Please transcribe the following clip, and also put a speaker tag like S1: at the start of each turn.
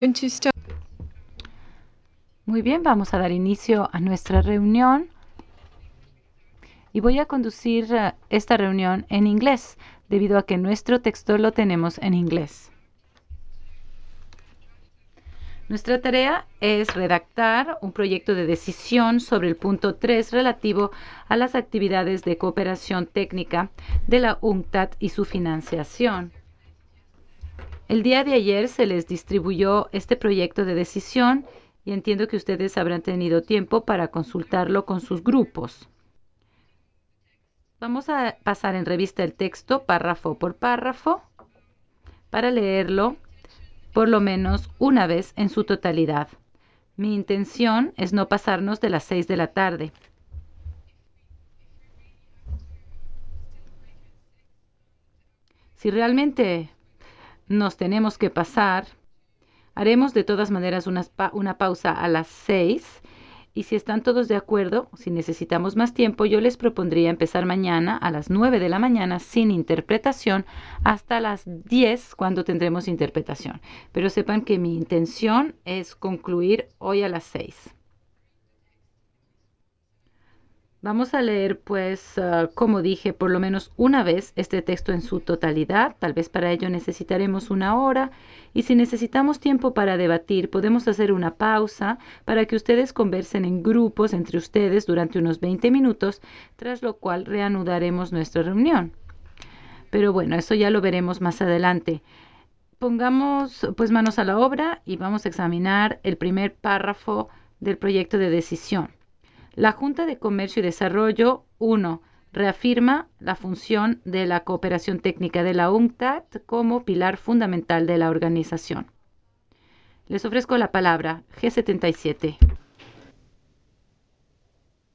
S1: Going to start.
S2: Muy bien, vamos a dar inicio a nuestra reunión y voy a conducir esta reunión en inglés, debido a que nuestro texto lo tenemos en inglés. Nuestra tarea es redactar un proyecto de decisión sobre el punto 3 relativo a las actividades de cooperación técnica de la UNCTAD y su financiación. El día de ayer se les distribuyó este proyecto de decisión y entiendo que ustedes habrán tenido tiempo para consultarlo con sus grupos. Vamos a pasar en revista el texto párrafo por párrafo para leerlo por lo menos una vez en su totalidad. Mi intención es no pasarnos de las 6 de la tarde. Si realmente nos tenemos que pasar, haremos de todas maneras una pausa a las 6 y si están todos de acuerdo, si necesitamos más tiempo, yo les propondría empezar mañana a las 9 de la mañana sin interpretación hasta las 10 cuando tendremos interpretación. Pero sepan que mi intención es concluir hoy a las 6. Vamos a leer, pues, como dije, por lo menos una vez este texto en su totalidad. Tal vez para ello necesitaremos una hora. Y si necesitamos tiempo para debatir, podemos hacer una pausa para que ustedes conversen en grupos entre ustedes durante unos 20 minutos, tras lo cual reanudaremos nuestra reunión. Pero bueno, eso ya lo veremos más adelante. Pongamos pues manos a la obra y vamos a examinar el primer párrafo del proyecto de decisión. La Junta de Comercio y Desarrollo 1 reafirma la función de la cooperación técnica de la UNCTAD como pilar fundamental de la organización. Les ofrezco la palabra. G77.